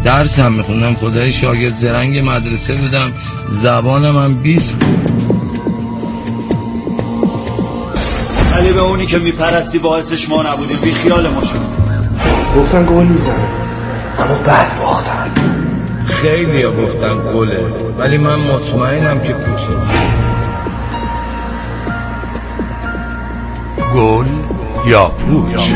درسم میخوندم، خدای شاگرد زرنگ مدرسه بودم، زبانم هم 20 بود. علی به اونی که میپرستی باعثش ما نبودیم، بی خیال ما شد. گفتن گل میزنه اما بد باختن. خیلی ها گفتن گله، ولی من مطمئنم که پوچه. گل یا پوچ؟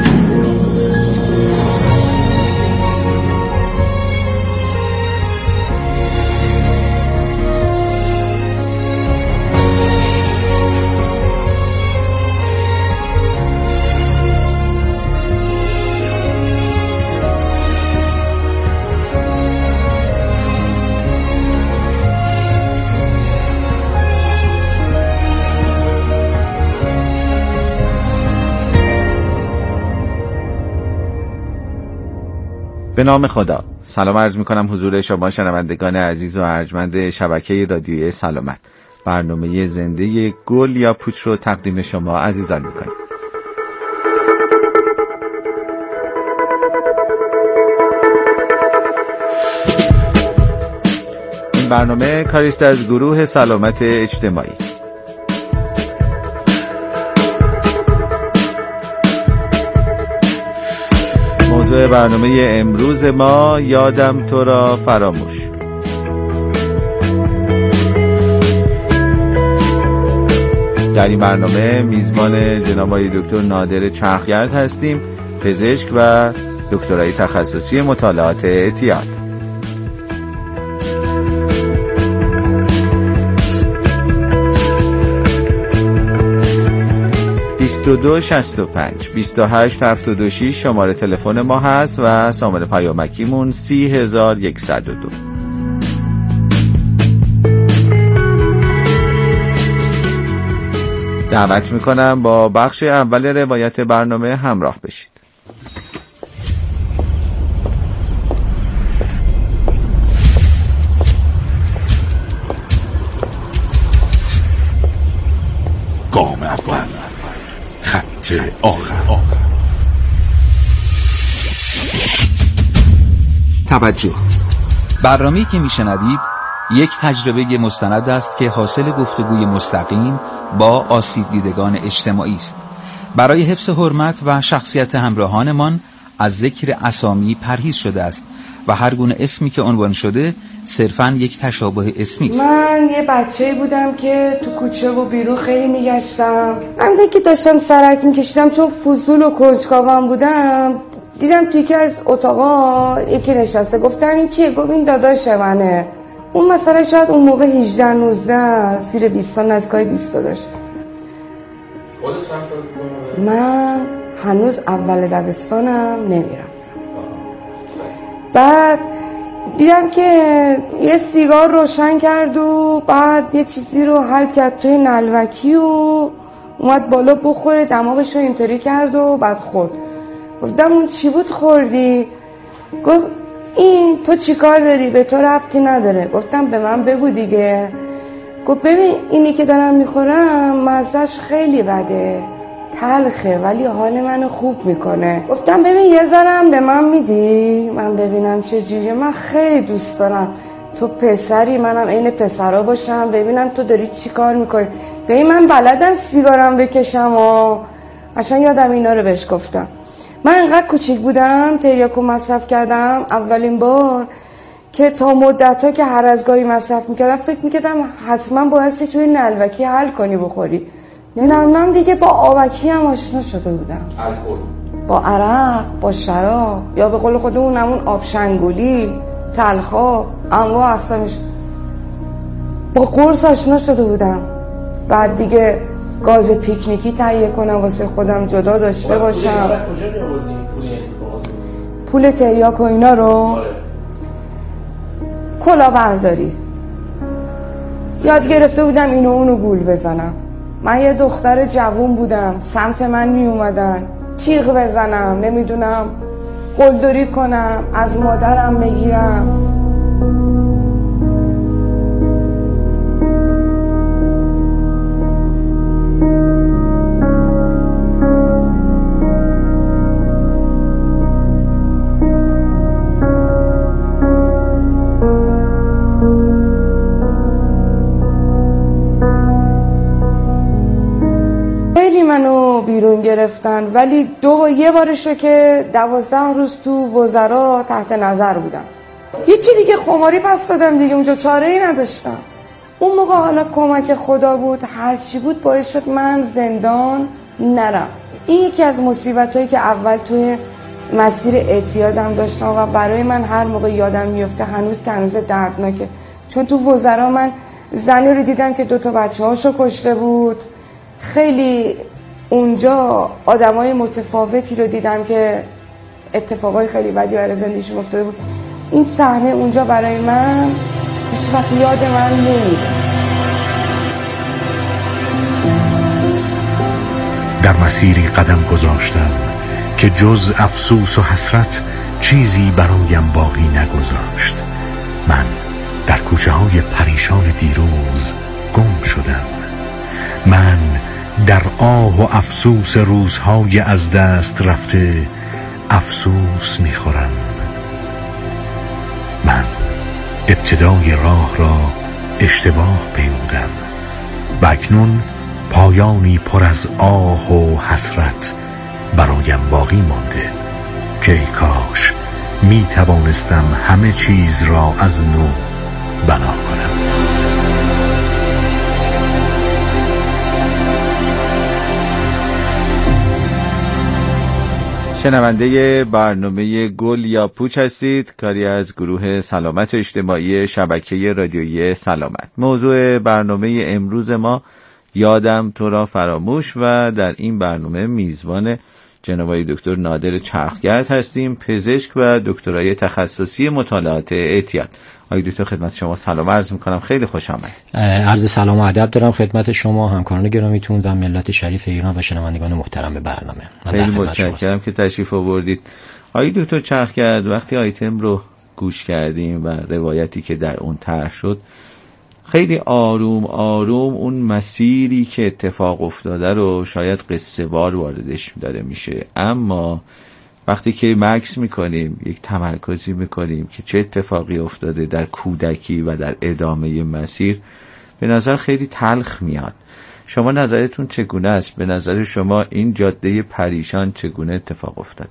به نام خدا. سلام عرض میکنم حضور شما شنوندگان عزیز و ارجمند شبکه رادیویی سلامت. برنامه زنده گل یا پوچ رو تقدیم شما عزیزان میکنیم. این برنامه کاریست از گروه سلامت اجتماعی. موضوع برنامه امروز ما یادم تو را فراموش. در این برنامه میزبان جناب آقای دکتر نادر چرخگرد هستیم، پزشک و دکترای تخصصی مطالعات اعتیاد. دو 65 28 76 شماره تلفن ما هست و شماره پیامکیمون 30102. دعوت میکنم با بخش اول روایت برنامه همراه بشید. گام اول، خط آخر. توجه، برنامه‌ای که میشنوید یک تجربه مستند است که حاصل گفتگوی مستقیم با آسیب دیدگان اجتماعی است. برای حفظ حرمت و شخصیت همراهانمان از ذکر اسامی پرهیز شده است و هر گونه اسمی که عنوان شده صرفاً یک تشابه اسمی است. من یه بچه‌ای بودم که تو کوچه و بیرون خیلی میگشتم. همین که داشتم سرک میکشیدم، چون فضول و کنجکاوم بودم، دیدم توی که از اتاقا یکی نشسته. گفتم این کیه؟ گفت این داداش منه. اون مثلا شاید اون موقع 18 19 زیر 20 نزدیکای 20 داشت. خودت چند سال بود؟ من هنوز اول دبستانم نمیرفتم. بعد دیدم که یه سیگار روشن کرد و بعد یه چیزی رو حل کرد توی نلوکی و اومد بالا بخوره، دماغش رو اینطوری کرد و بعد خورد. گفتم اون چی بود خوردی؟ گفت این تو چی کار داری؟ به تو ربطی نداره. گفتم به من بگو دیگه. گفت ببین اینی که دارم میخورم مزهش خیلی بده، تلخه ولی حال منو خوب میکنه. گفتم ببین یه ذرم به من میدی من ببینم چه جوریه؟ من خیلی دوست دارم تو پسری، منم عین پسرا باشم، ببینم تو داری چی کار میکنی. ببین من بلدم سیگارم بکشم و عشان یادم اینا رو بهش گفتم. من انقدر کوچیک بودم تریاکو مصرف کردم اولین بار که تا مدت‌ها که هر از گاهی مصرف میکردم فکر میکردم حتما بایستی توی نلوکی حل کنی بخوری. نه دیگه با آبکی هم آشنا شده بودم، الکل، با عرق، با شراب، یا به قول خودمون همون آب شنگولی، تلخا، انواع اقسامش. با قرص آشنا شده بودم. بعد دیگه گاز پیکنیکی تهیه کنم واسه خودم جدا داشته باشم. پول تریاک و اینا رو کلاهبرداری یاد گرفته بودم، اینو اونو گول بزنم. من یه دختر جوون بودم، سمت من می اومدن تیغ بزنم، نمیدونم قلدری کنم، از مادرم بگیرم. گرفتن، ولی یه بارشه که 12 روز تو وزرا تحت نظر بودم. هیچی دیگه، خماری پس دادم دیگه، اونجا چاره ای نداشتم. اون موقع حالا کمک خدا بود، هرچی بود باعث شد من زندان نرم. این یکی از مصیبتایی که اول توی مسیر اعتیادم داشتم و برای من هر موقع یادم میفته هنوز دردناکه. چون تو وزرا من زنی رو دیدم که 2 بچه‌هاشو کشته بود. خیلی اونجا آدمای متفاوتی رو دیدم که اتفاقای خیلی بدی برای زندگیشون افتاده بود. این صحنه اونجا برای من هیچ وقت یاد من نمیره. در مسیری قدم گذاشتم که جز افسوس و حسرت چیزی برایم باقی نگذاشت. من در کوچه های پریشان دیروز گم شدم. من در آه و افسوس روزهای از دست رفته افسوس میخورم. من ابتدای راه را اشتباه پیمودم و اکنون پایانی پر از آه و حسرت برایم باقی مانده که ای کاش می توانستم همه چیز را از نو بنا کنم. شنونده برنامه گل یا پوچ هستید، کاری از گروه سلامت اجتماعی شبکه رادیویی سلامت. موضوع برنامه امروز ما یادم تو را فراموش و در این برنامه میزبان جناب دکتر نادر چرخگرد هستیم، پزشک و دکترای تخصصی مطالعات اعتیاد. آقای دکتر خدمت شما سلام عرض میکنم، خیلی خوش آمدید. عرض سلام و ادب دارم خدمت شما، همکاران گرامیتون و ملت شریف ایران و شنوندگان محترم برنامه. خیلی متشکرم که تشریف آوردید. آقای دکتر چرخگرد، وقتی آیتم رو گوش کردیم و روایتی که در اون طرح شد، خیلی آروم آروم اون مسیری که اتفاق افتاده رو شاید قصه وار واردش داره میشه، اما وقتی که مکس میکنیم، یک تمرکزی میکنیم که چه اتفاقی افتاده در کودکی و در ادامه مسیر، به نظر خیلی تلخ میاد. شما نظرتون چگونه است؟ به نظر شما این جاده پریشان چگونه اتفاق افتاده؟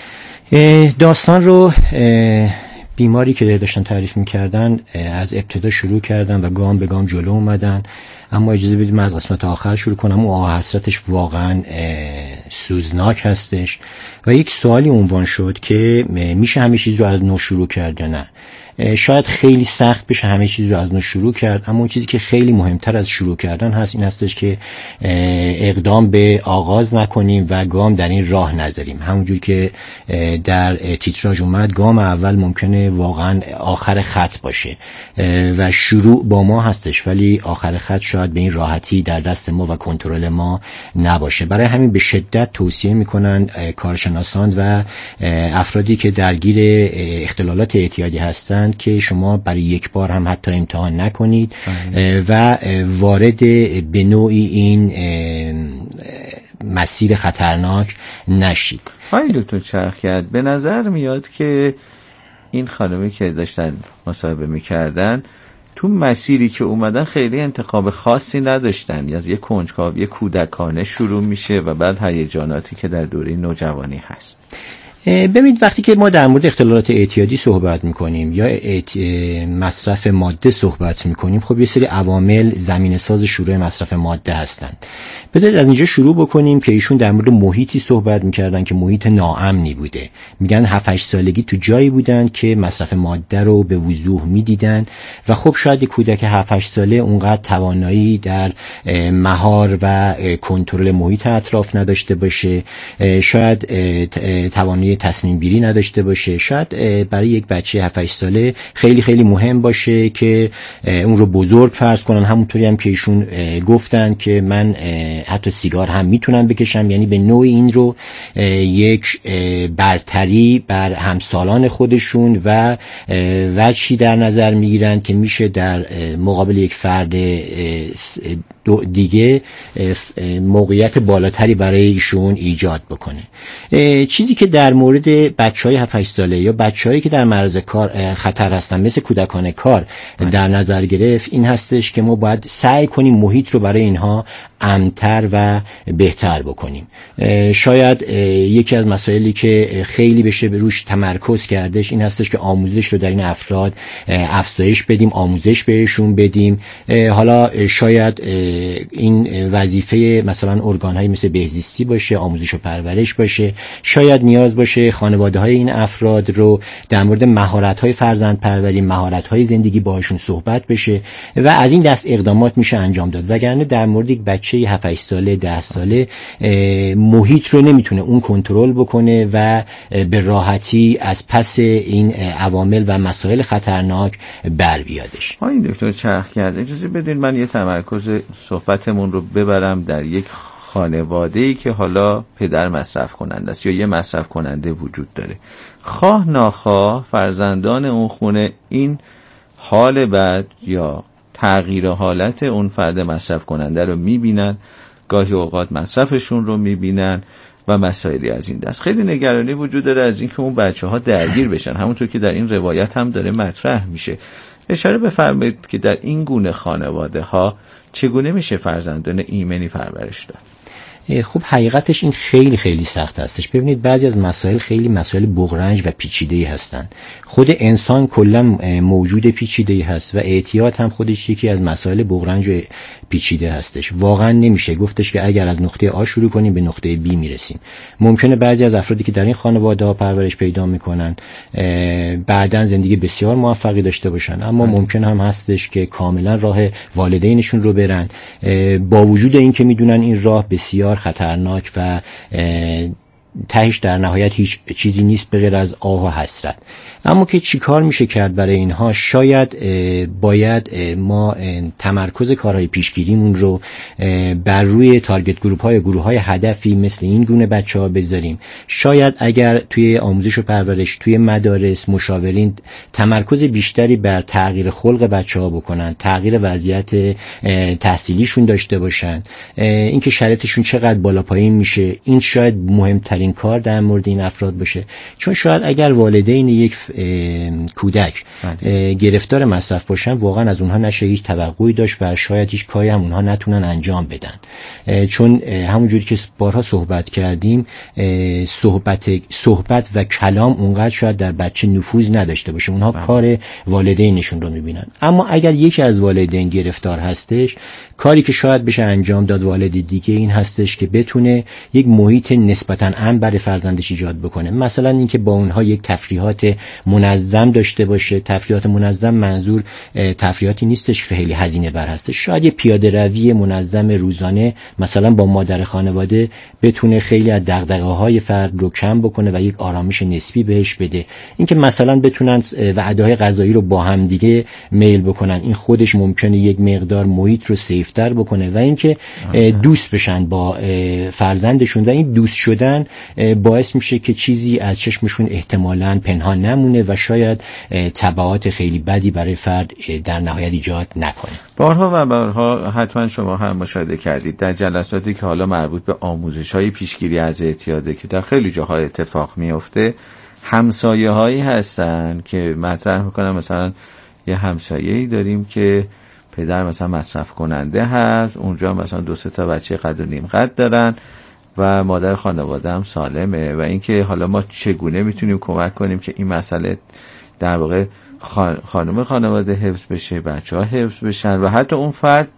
داستان رو بیماری که داشتن تعریف میکردن از ابتدا شروع کردن و گام به گام جلو اومدن، اما اجازه بدید من از قسمت آخر شروع کنم. اون آه حسرتش واقعا سوزناک هستش و یک سوالی عنوان شد که میشه همه چیز رو از نو شروع کرد یا نه. شاید خیلی سخت بشه همه چیز رو از نو شروع کرد، اما اون چیزی که خیلی مهمتر از شروع کردن هست این هستش که اقدام به آغاز نکنیم و گام در این راه نذاریم. همونجور که در تیتراژ اومد، گام اول ممکنه واقعا آخر خط باشه و شروع با ما هستش، ولی آخر خط شاید به این راحتی در دست ما و کنترل ما نباشه. برای همین به شدت توصیه میکنن کارشناسان و افرادی که درگیر اختلالات اعتیادی هستند که شما برای یک بار هم حتی امتحان نکنید و وارد به نوعی این مسیر خطرناک نشید. های دکتر چرخگرد، به نظر میاد که این خانمی که داشتن مصاحبه میکردن تو مسیری که اومدن خیلی انتخاب خاصی نداشتن، از یک کنجکاوی کودکانه شروع میشه و بعد هیجاناتی که در دوره نوجوانی هست. ببینید، وقتی که ما در مورد اختلالات اعتیادی صحبت میکنیم یا مصرف ماده صحبت میکنیم، خب یه سری عوامل زمینه ساز شروع مصرف ماده هستند. بذارید از اینجا شروع بکنیم که ایشون در مورد محیطی صحبت میکردن که محیط ناامنی بوده. میگن 7-8 سالگی تو جایی بودن که مصرف ماده رو به وضوح میدیدن و خب شاید کودک 7-8 ساله اونقدر توانایی در مهار و کنترل محیط اطراف نداشته باشه، شاید توانایی تصمیم گیری نداشته باشه. شاید برای یک بچه 7-8 ساله خیلی خیلی مهم باشه که اون رو بزرگ فرض کنن، همونطوری هم که ایشون گفتن که من حتی سیگار هم میتونم بکشم، یعنی به نوعی این رو یک برتری بر همسالان خودشون و وجهی در نظر میگیرن که میشه در مقابل یک فرد دیگه موقعیت بالاتری برای ایشون ایجاد بکنه. چیزی که در مورد بچهای 7-8 ساله یا بچه‌هایی که در معرض کار خطر هستن مثل کودکان کار در نظر گرفت این هستش که ما باید سعی کنیم محیط رو برای اینها امن‌تر و بهتر بکنیم. شاید یکی از مسائلی که خیلی بشه به روش تمرکز کردش این هستش که آموزش رو در این افراد افزایش بدیم، آموزش بهشون بدیم. حالا شاید این وظیفه مثلا ارگان‌های مثل بهزیستی باشه، آموزش و پرورش باشه. شاید نیاز باشه خانواده‌های این افراد رو در مورد مهارت‌های فرزندپروری، مهارت‌های زندگی باهاشون صحبت بشه و از این دست اقدامات میشه انجام داد. وگرنه در مورد یک بچه 7-8 ساله 10 ساله محیط رو نمیتونه اون کنترل بکنه و به راحتی از پس این عوامل و مسائل خطرناک بر بیادش. این دکتر چرخ کرد اجازه بدین من یه تمرکز صحبتمون رو ببرم در یک خانواده‌ای که حالا پدر مصرف کننده است یا یه مصرف کننده وجود داره. خواه ناخواه فرزندان اون خونه این حال بد یا تغییر حالت اون فرد مصرف کننده رو میبینن، گاهی اوقات مصرفشون رو میبینن و مسائلی از این دست. خیلی نگرانی وجود داره از اینکه اون بچه‌ها درگیر بشن، همونطور که در این روایت هم داره مطرح میشه. اشاره بفرمایید که در این گونه خانواده ها چگونه میشه فرزندان ایمنی پرورش داد؟ خب حقیقتش این خیلی خیلی سخت هستش. ببینید بعضی از مسائل خیلی مسائل بغرنج و پیچیده‌ای هستن. خود انسان کلا موجود پیچیده‌ای هست و اعتیاد هم خودش یکی از مسائل بغرنج و پیچیده هستش. واقعا نمیشه گفتش که اگر از نقطه آ شروع کنیم به نقطه بی میرسیم. ممکنه بعضی از افرادی که در این خانواده‌ها پرورش پیدا میکنن بعداً زندگی بسیار موفقی داشته باشن، اما ممکن هم هستش که کاملا راه والدینشون رو برن با وجود اینکه میدونن این راه بسیار خطرناک و تهش در نهایت هیچ چیزی نیست به غیر از آه و حسرت. اما که چی کار میشه کرد برای اینها؟ شاید باید ما تمرکز کارهای پیشگیریمون رو بر روی تارگت گروه های هدفی مثل این گونه بچه‌ها بذاریم. شاید اگر توی آموزش و پرورش توی مدارس مشاورین تمرکز بیشتری بر تغییر خلق بچه‌ها بکنن، تغییر وضعیت تحصیلیشون داشته باشن، اینکه شرایطشون چقدر بالا پایین میشه، این شاید مهمترین کار در مورد این افراد باشه. چون شاید اگر والدین یک کودک گرفتار مصرف باشن واقعا از اونها نشه هیچ توقعی داشت و شاید هیچ کاری هم اونها نتونن انجام بدن. چون همونجوری که بارها صحبت کردیم صحبت و کلام اونقدر شاید در بچه نفوذ نداشته باشه، اونها کار والدینشون رو میبینن. اما اگر یکی از والدین گرفتار هستش، کاری که شاید بشه انجام داد والد دیگه این هستش که بتونه یک محیط نسبتاً امن برای فرزندش ایجاد بکنه. مثلا اینکه با اونها یک تفریحات منظم داشته باشه. تفریحات منظم منظور تفریحاتی نیستش که خیلی هزینه بر هستش. شاید یه پیاده روی منظم روزانه مثلا با مادر خانواده بتونه خیلی از دغدغه‌های فرد رو کم بکنه و یک آرامش نسبی بهش بده. اینکه مثلا بتونن وعده‌های غذایی رو با هم دیگه میل بکنن، این خودش ممکنه یک مقدار محیط رو سیفتر بکنه. و اینکه دوست بشن با فرزندشون و این دوست شدن باعث میشه که چیزی از چشمشون احتمالاً پنهان نمونه و شاید تبعات خیلی بدی برای فرد در نهایت ایجاد نکنه. بارها حتما شما هم مشاهده کردید در جلساتی که حالا مربوط به آموزش‌های پیشگیری از اعتیاده که در خیلی جاها اتفاق میفته، همسایه‌هایی هستن که مطرح میکنن مثلا یه همسایه‌ای داریم که پدر مثلا مصرف کننده هست، اونجا مثلا 2-3 تا بچه قد و نیم قد دارن و مادر خانواده هم سالمه و اینکه حالا ما چگونه میتونیم کمک کنیم که این مسئله در واقع خانم خانواده حفظ بشه، بچه‌ها حفظ بشن و حتی اون فرد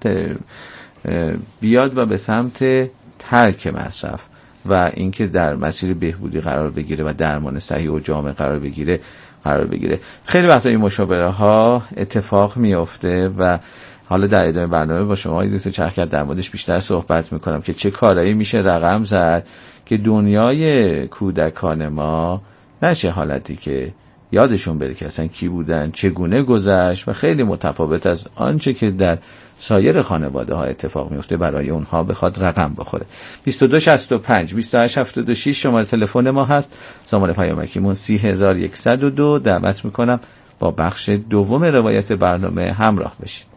بیاد و به سمت ترک مصرف و اینکه در مسیر بهبودی قرار بگیره و درمان صحیح و جامع قرار بگیره. خیلی وقتا این مشاوره ها اتفاق میفته و حالا در ادامه برنامه با شما دکتر چرخیات در موردش بیشتر صحبت میکنم که چه کارایی میشه رقم زد که دنیای کودکان ما نشه حالتی که یادشون بره که اصلا کی بودن، چگونه گذشت و خیلی متفاوت از آنچه که در سایر خانواده ها اتفاق میفته برای اونها بخواد رقم بخوره. 2265 2876 شماره تلفن ما هست. سامانه پیامکیمون 30102. دعوت میکنم با بخش دوم روایت برنامه همراه بشید.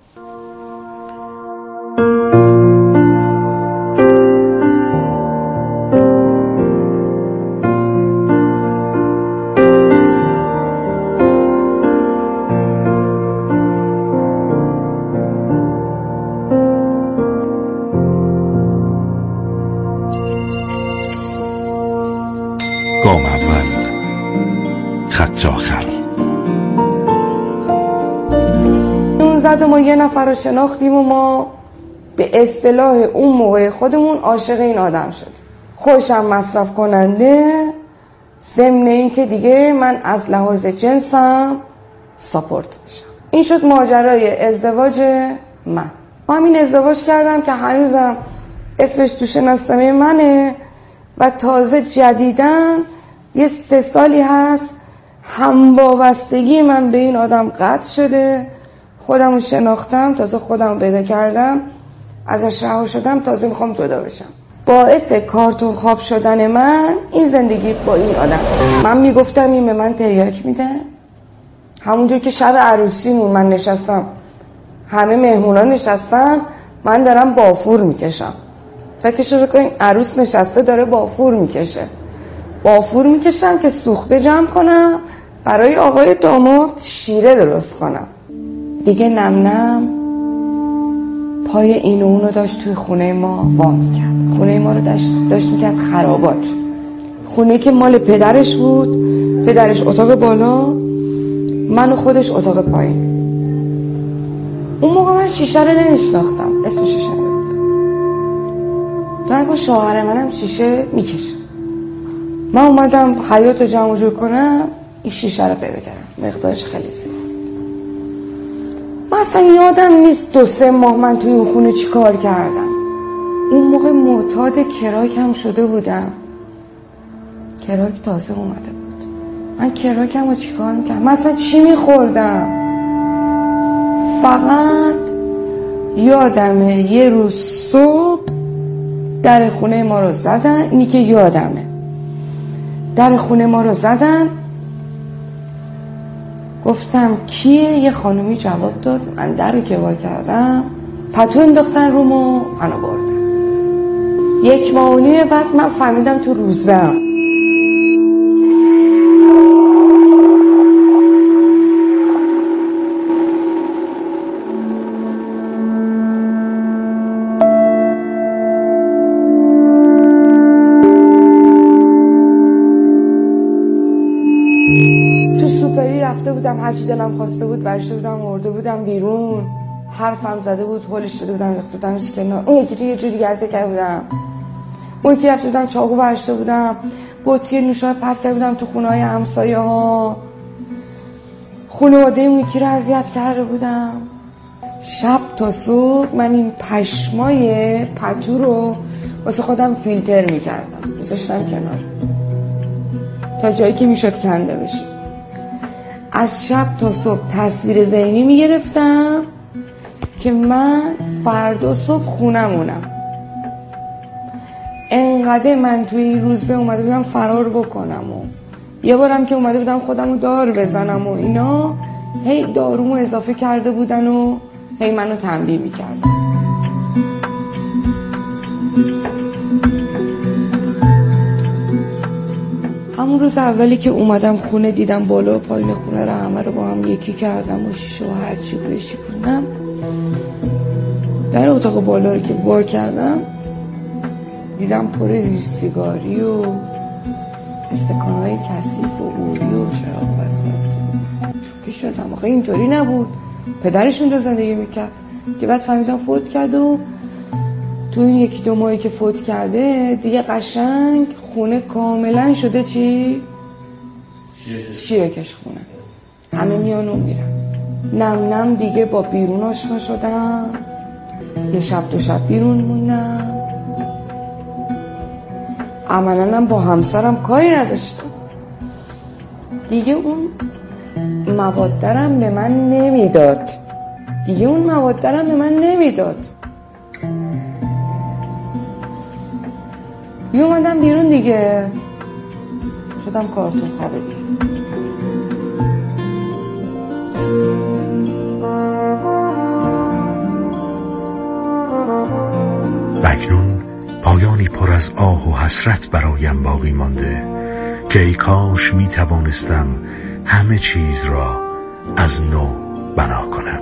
خط آخر. اون زد و ما یه نفر رو شناختیم و ما به اصطلاح اون موقع خودمون عاشق این آدم شد. خوشم مصرف کننده، ضمن این که دیگه من از لحاظ جنسم ساپورت میشم. این شد ماجرای ازدواج من. با همین ازدواج کردم که هنوزم اسمش تو شناسنامه منه و تازه جدیدن یه 3 سالی هست هموابستگی من به این آدم قطع شده. خودمو شناختم، تازه خودمو پیدا کردم، ازش رها شدم، تازه میخوام جدا بشم. باعث کارتون خواب شدن من این زندگی با این آدم. من میگفتم این به من تریاک میده. همونجور که شب عروسیمون من نشستم، همه مهمونا نشستن، من دارم بافور میکشم. فکرشو بکنین عروس نشسته داره بافور میکشه. بافور میکشم که سوخته جمع کنم برای آقای داماد شیره درست کنم. دیگه نم نم پای این و اونو داشت توی خونه ما وا میکرد. خونه ما رو داشت میکرد خرابات. خونه که مال پدرش بود، پدرش اتاق بالا، من و خودش اتاق پایین. اون موقع من شیشه رو نمیشناختم، اسمشو شنیده بودم. دارم با شوهر منم شیشه میکشم. من اومدم حیاط جمع جور کنم، این شیشه رو پیدا کردم، مقدارش خیلی زیاد. من اصلا یادم نیست 2-3 ماه من توی اون خونه چی کار کردم. اون موقع معتاد کراک هم شده بودم. کراک تازه اومده بود. من کراکم رو چی کار میکردم؟ من اصلا چی میخوردم؟ فقط یادمه یه روز صبح در خونه ما رو زدن. اینی که یادمه در خونه ما رو زدن، گفتم کیه؟ یه خانومی جواب داد. من در رو که وا کردم، پتو انداختن رومو، منو بردن. 1 ماه و نیم بعد من فهمیدم تو روزبهم. رفته بودم، هرچی دلم خواسته بود برشته بودم، ورده بودم بیرون، حرفم زده بود، هولش داده بودم، ریخته بودمش کنار. اون یکی تو یه جوری گزه کرده بودم. اون یکی رفته بودم چاقو برشته بودم، بطری نوشابه پرت کرده بودم تو خونه های همسایه ها. خانواده اون یکی رو اذیت کرده بودم. شب تا صبح من این پشمای پتو رو واسه خودم فیلتر میکردم، میذاشتم کنار تا جایی که میشد کنده بشه. از شب تا صبح تصویر ذهنی میگرفتم که من فردا صبح خونمونم. انقدر من توی این روز به اومده بودم فرار بکنم و یه بارم که اومده بودم خودمو دار بزنم و اینا، هی دارومو اضافه کرده بودن و هی منو تنبیه میکردن. همون روز اولی که اومدم خونه دیدم بالا و پایین خونه رو همه رو با هم یکی کردم و شیشه و هرچی بوده شکوندم. در اتاق بالا رو که وا کردم دیدم پر زیر سیگاری و استکانهای کثیف و اوری و چراغ وسط. چوکه شدم. آخه اینطوری نبود، پدرشون رو زندگی میکرد که بعد فهمیدم فوت کرد و تو این 1-2 ماهی که فوت کرده دیگه قشنگ خونه کاملا شده چی؟ شیرکش خونه. همه میان و میرن. نم نم دیگه با بیرون آشنا شدم. یه شب 2 شب بیرون موندم. عملاً با همسرم کاری نداشتم دیگه. اون موادرم به من نمیداد. یه اومدم بیرون دیگه، شدم کارتون خوابه بیرون. بکنون پایانی پر از آه و حسرت برایم باقی مانده که ای کاش می توانستم همه چیز را از نو بنا کنم.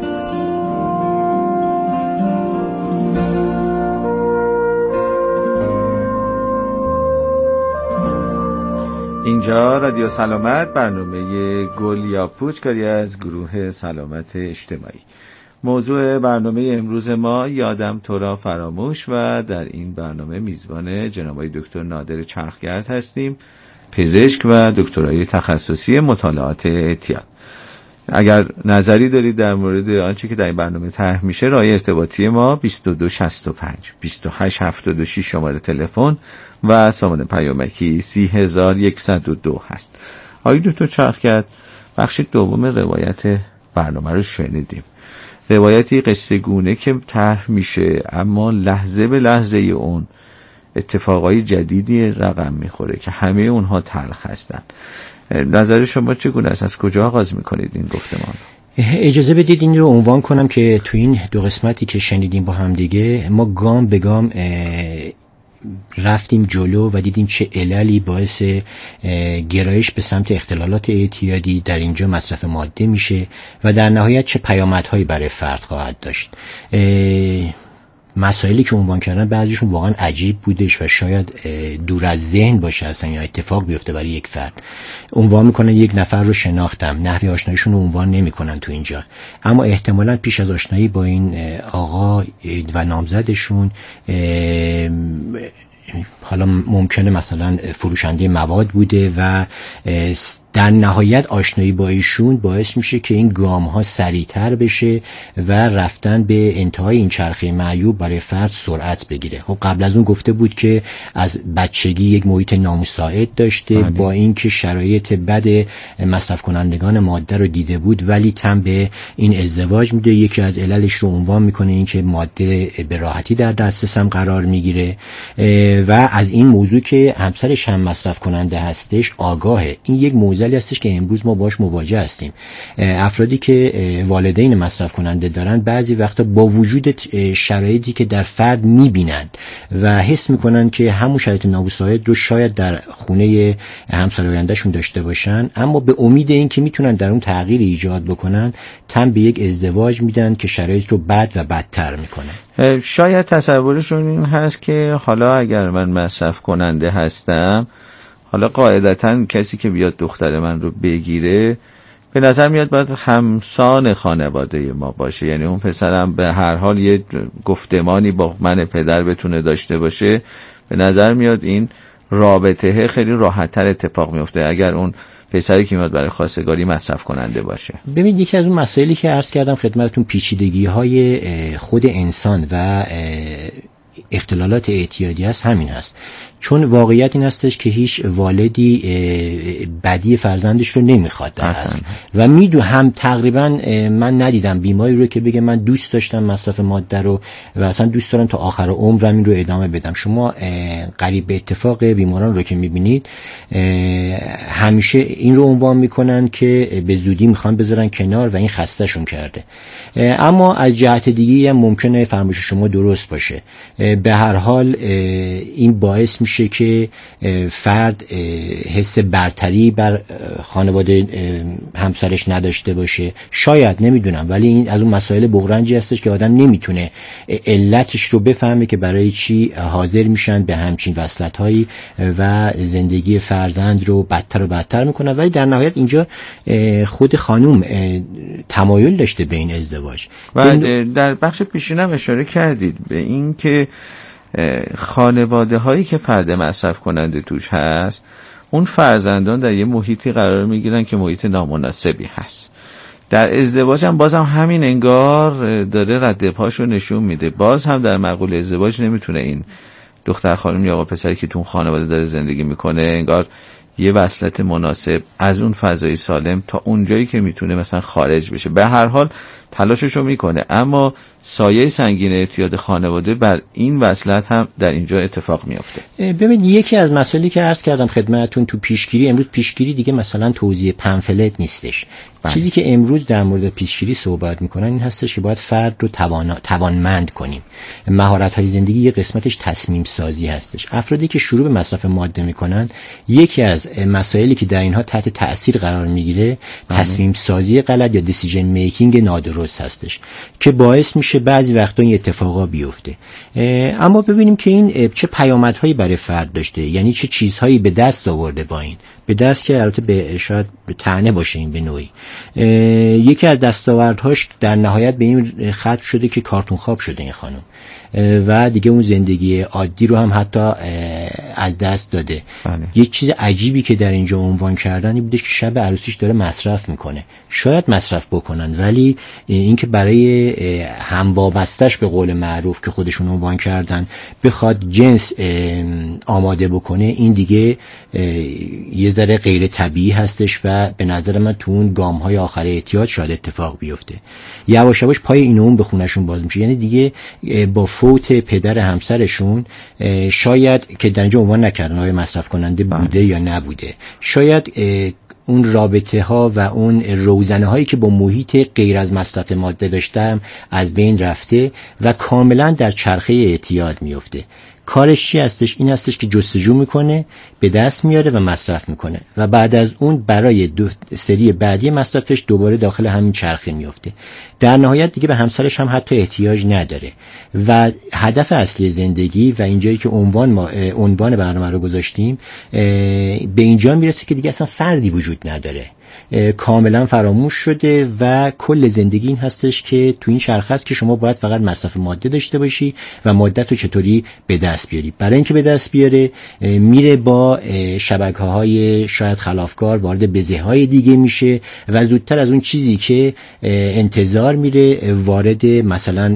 اینجا اینجا رادیو سلامت، برنامه گل یا پوچ، کاری از گروه سلامت اجتماعی. موضوع برنامه امروز ما یادم تو را فراموش و در این برنامه میزبان جناب آقای دکتر نادر چرخگرد هستیم، پزشک و دکترای تخصصی مطالعات اعتیاد. اگر نظری دارید در مورد آنچه که در این برنامه طرح میشه، راه ارتباطی ما 2265 2876 شماره تلفن و سامانه پیامکی 30102 هست. آقای دکتر چرخگرد، بخش دوم روایت برنامه رو شنیدیم. روایتی قصه گونه که طرح میشه، اما لحظه به لحظه اون اتفاقای جدیدی رقم میخوره که همه اونها تلخ هستن. نظر شما چگونه است؟ از کجا آغاز میکنید این گفتمان؟ اجازه بدید این رو عنوان کنم که تو این دو قسمتی که شنیدیم با هم دیگه، ما گام به گام رفتیم جلو و دیدیم چه عللی باعث گرایش به سمت اختلالات اعتیادی در اینجا مصرف ماده میشه و در نهایت چه پیامدهایی برای فرد خواهد داشت. مسائلی که عنوان کردن بعضیشون واقعا عجیب بودش و شاید دور از ذهن باشه اصلا یا اتفاق بیفته برای یک فرد. عنوان میکنن یک نفر رو شناختم، نحوه آشناییشون رو عنوان نمیکنن تو اینجا، اما احتمالاً پیش از آشنایی با این آقا و نامزدشون حالا ممکنه مثلا فروشنده مواد بوده و در نهایت آشنایی با ایشون باعث میشه که این گام ها سریعتر بشه و رفتن به انتهای این چرخه معیوب برای فرد سرعت بگیره. خب قبل از اون گفته بود که از بچگی یک محیط نامساعد داشته، با اینکه شرایط بد مصرف کنندگان ماده رو دیده بود ولی تن به این ازدواج میده. یکی از عللش رو عنوان میکنه این که ماده به راحتی در دسترس هم قرار میگیره و از این موضوع که همسرش هم مصرف کننده هستش آگاهه. این یک موضوعی هستش که امروز ما باش مواجه هستیم. افرادی که والدین مصرف کننده دارن بعضی وقتا با وجود شرایطی که در فرد میبینن و حس میکنن که همون شرایط نامساعد رو شاید در خونه همسر آیندهشون داشته باشن، اما به امید این که میتونن در اون تغییر ایجاد بکنن تن به یک ازدواج میدن که شرایط رو بد و بدتر میکنه. شاید تصورشون این هست که حالا اگر من مصرف کننده هستم، حالا قاعدتاً کسی که بیاد دختر من رو بگیره به نظر میاد باید همسان خانواده ما باشه، یعنی اون پسرم به هر حال یه گفتمانی با من پدر بتونه داشته باشه. به نظر میاد این رابطه خیلی راحت‌تر اتفاق میفته اگر اون پسری که میاد برای خواستگاری مصرف کننده باشه. ببینید یکی از اون مسائلی که عرض کردم خدمتتون پیچیدگی‌های خود انسان و اختلالات اعتیادی است همین است، چون واقعیت این هستش که هیچ والدی بدی فرزندش رو نمیخواد در اصل و هم تقریبا من ندیدم بیماری رو که بگه من دوست داشتم مصرف ماده رو و اصلا دوست دارم تا آخر عمرم این رو ادامه بدم. شما قریب به اتفاق بیماران رو که میبینید همیشه این رو عنوان میکنن که به زودی میخوان بذارن کنار و این خستهشون کرده، اما از جهت دیگه هم ممکنه فرمایش شما درست باشه. به هر حال این باعث میشه که فرد حس برتری بر خانواده همسرش نداشته باشه، شاید نمیدونم، ولی این از اون مسائل بغرنجی هستش که آدم نمیتونه علتش رو بفهمه که برای چی حاضر میشن به همچین وصلت‌هایی و زندگی فرزند رو بدتر و بدتر میکنن. ولی در نهایت اینجا خود خانوم تمایل داشته به این ازدواج و در بخش پیشین هم اشاره کردید به این که خانواده هایی که فرد مصرف کننده توش هست، اون فرزندان در یه محیطی قرار میگیرن که محیط نامناسبی هست. در ازدواج هم باز هم همین انگار داره رد پاشو نشون میده. باز هم در مقوله ازدواج نمیتونه این دختر خانم یا آقا پسری که تو خانواده داره زندگی میکنه انگار یه وصلت مناسب از اون فضای سالم تا اونجایی که میتونه مثلا خارج بشه. به هر حال تلاششو میکنه، اما سایه سنگین اعتیاد خانواده بر این وصلت هم در اینجا اتفاق میفته. ببینید یکی از مسائلی که عرض کردم خدمتتون تو پیشگیری، امروز پیشگیری دیگه مثلا توزیع پمفلت نیستش. چیزی که امروز در مورد پیشگیری صحبت میکنن این هستش که باید فرد رو توانمند کنیم. مهارت‌های زندگی یه قسمتش تصمیم سازی هستش. افرادی که شروع به مصرف ماده میکنن، یکی از مسائلی که در اینها تحت تأثیر قرار میگیره تصمیم سازی غلط یا دیسیژن میکینگ نادرست هستش که باعث میشه بعضی وقتا این اتفاقا بیفته. اما ببینیم که این چه پیامدهایی برای فرد داشته، یعنی چه چیزهایی به دست آورده با این. به دست که البته به شاید به طعنه باشه این به نوعی. یکی از دستاوردهاش در نهایت به این ختم شده که کارتون خواب شده این خانم و دیگه اون زندگی عادی رو هم حتی از دست داده. یک چیز عجیبی که در اینجا عنوان کردن این بوده که شب عروسیش داره مصرف میکنه. شاید مصرف بکنن ولی اینکه برای هم وابستش به قول معروف که خودشون عنوان کردن بخواد جنس آماده بکنه، این دیگه یه ذره غیر طبیعی هستش و به نظر من تو اون گام‌های آخر اعتیاد شاید اتفاق بیفته. یواش یواش پای این اون به خونشون باز میشه، یعنی دیگه با فوت پدر همسرشون شاید که در اینجا عنوان نکردن آیا مصرف کننده بوده یا نبوده، شاید اون رابطه ها و اون روزنه هایی که با محیط غیر از مصرف ماده داشتم از بین رفته و کاملا در چرخه اعتیاد میفته. کارش چی هستش؟ این هستش که جستجو میکنه، به دست میاره و مصرف میکنه و بعد از اون برای سری بعدی مصرفش دوباره داخل همین چرخه میفته. در نهایت دیگه به همسرش هم حتی احتیاج نداره و هدف اصلی زندگی و اینجایی که عنوان برنامه رو گذاشتیم به اینجا میرسه که دیگه اصلا فردی وجود نداره، کاملا فراموش شده و کل زندگی این هستش که تو این چرخه است که شما باید فقط مصرف ماده داشته باشی و مادت رو چطوری به دست بیاری. برای اینکه به دست بیاره میره با شبکه‌های شاید خلافکار وارد بزه‌های دیگه میشه و زودتر از اون چیزی که انتظار میره وارد مثلا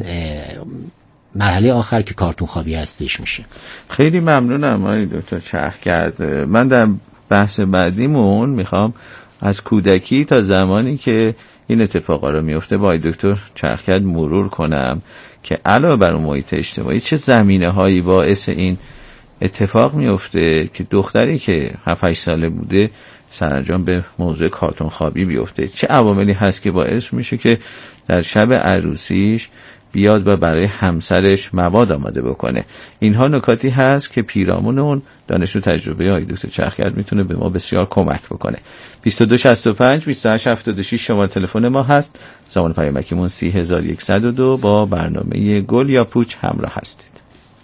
مرحله آخر که کارتون خوابی هستش میشه. خیلی ممنونم آقای دکتر چرخگرد. من در بحث بعدیمون میخوام از کودکی تا زمانی که این اتفاقا رو میفته با دکتر چرخگرد مرور کنم که علاوه بر اون محیط اجتماعی چه زمینه هایی باعث این اتفاق میفته که دختری که 7-8 ساله بوده سرانجام به موضوع کارتون خوابی بیفته، چه عواملی هست که باعث میشه که در شب عروسیش بیاد و برای همسرش مواد آماده بکنه. اینها نکاتی هست که پیرامون اون دانش و تجربه های دکتر چرخگرد میتونه به ما بسیار کمک بکنه. 2265 2876 شماره تلفن ما هست. زمان پیامکیمون 3102. با برنامه گل یا پوچ همراه هستید.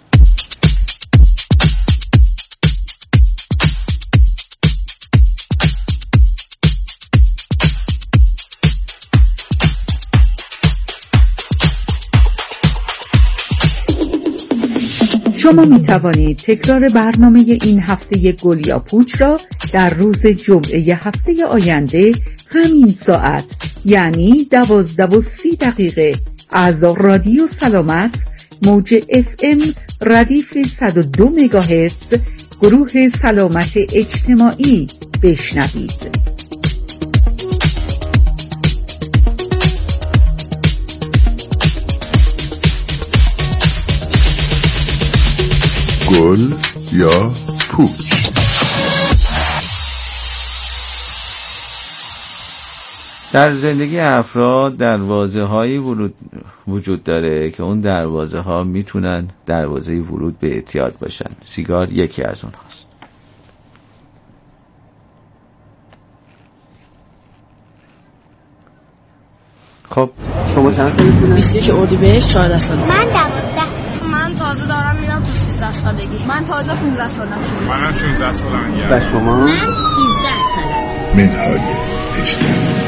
شما می توانید تکرار برنامه این هفته گل یا پوچ را در روز جمعه هفته آینده همین ساعت یعنی 12:30 از رادیو سلامت موج FM ردیف 102 مگاهرتز گروه سلامت اجتماعی بشنوید. گل یا پوچ. در زندگی افراد دروازه هایی وجود داره که اون دروازه ها میتونن دروازه ورود به اعتیاد باشن. سیگار یکی از اونهاست. خب شما چند سالتونه؟ 21 اردیبهشت 14 سال. من 12. من تازه دارم میرم تو 13 سالگی. من تازه 15 سالم شده. منم 16 سالم. و شما؟ من 13 سالم. منهای اجتماعی.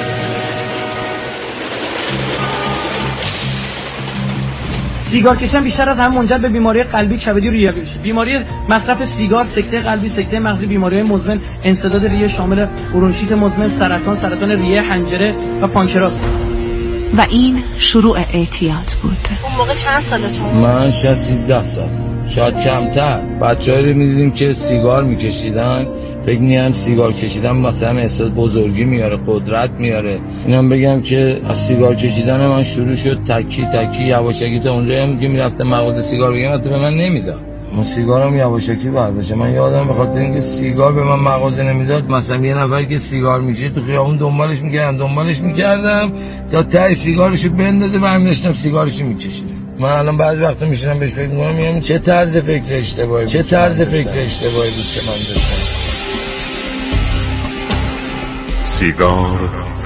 سیگار کشیدن بیشتر از همه منجر به بیماری قلبی، کبدی و ریوی میشه. بیماری مصرف سیگار، سکته قلبی، سکته مغزی، بیماری‌های مزمن، انسداد ریه شامل برونشیت مزمن، سرطان ریه، حنجره و پانکراس. و این شروع اعتیاد بود. اون موقع چند سالتون؟ من 13 سال، شاید کمتر. بچه‌ها رو می‌دیدیم که سیگار می‌کشیدن، فکر می‌کردم سیگار کشیدن مثلا احساس بزرگی میاره، قدرت میاره. اینم بگم که از سیگار کشیدن من شروع شد تکی یواشکی تا اونجایی هم که میرفتم مغازه سیگار بگیرم حتی به من نمیداد. من سیگارم یواشکی برداشتم. من یادم به خاطر اینکه سیگار به من مغازه نمیداد، مثلا یه نفر که سیگار میکشه تو خیابون دنبالش میکردم تا ته سیگارشو بندازه برمی داشتم سیگارشو میکشیدم. من الان بعضی وقتا میشینم بهش فکر میکنم میگم چه طرز فکر اشتباهی بود که من داشتم. سیگار